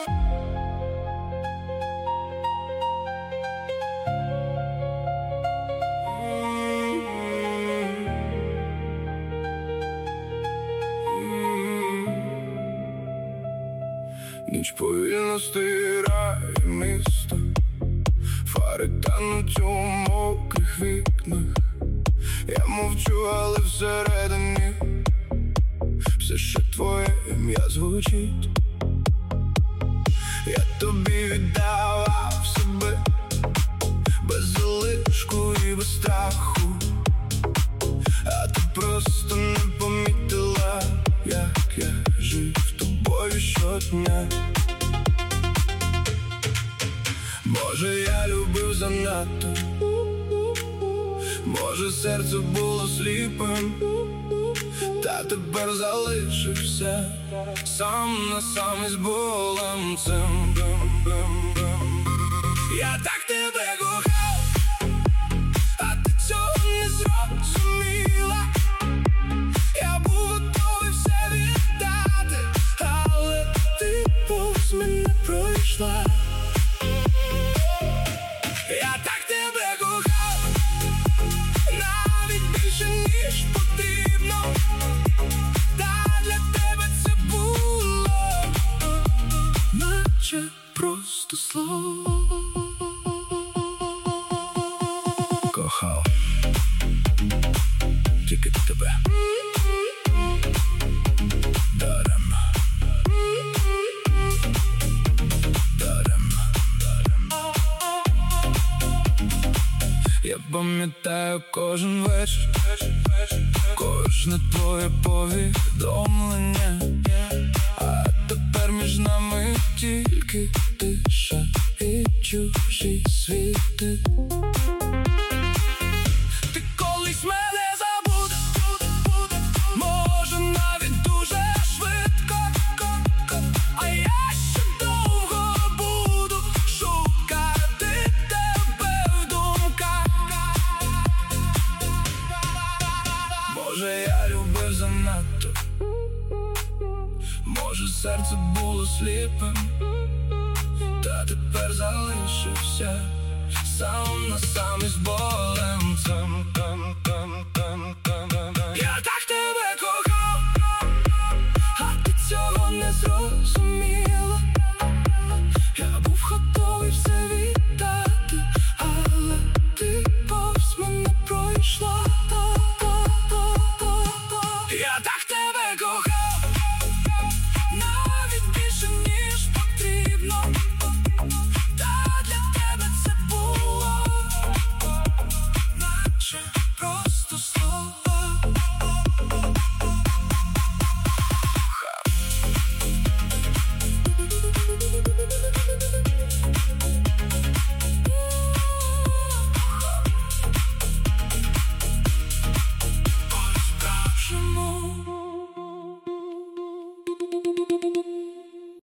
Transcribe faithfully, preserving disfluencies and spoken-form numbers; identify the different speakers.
Speaker 1: Ніч повільно стирає місто, фари тануть у мокрих вікнах. Я мовчу, але всередині все ще твоє ім'я звучить. Я тобі віддавав себе без залишку і без страху, а ти просто не помітила, як я жив тобою щодня. Може, я любив занадто, може, серце було сліпим, та тепер залишився сам на сам із болем цим. Я так тебе кохав, а ти цього не зрозуміла. Я був готовий все віддати, але ти повз мене пройшла. Я так тебе кохав, навіть більше, ніж потрібно. Та для тебе це було наче просто слово. Кохав тільки тебе даремно, даремно. Я пам'ятаю кожен вечір, кожне твоє повідомлення, а тепер між нами тільки тиша і чужі світи. Ти колись мене забудеш, може навіть дуже швидко, а я ще довго буду шукати тебе в думках. Може, я любив занадто, може, серце було сліпим, та тепер залишився сам на сам із болем цим. Я так тебе кохав, а ти цього не зрозуміла.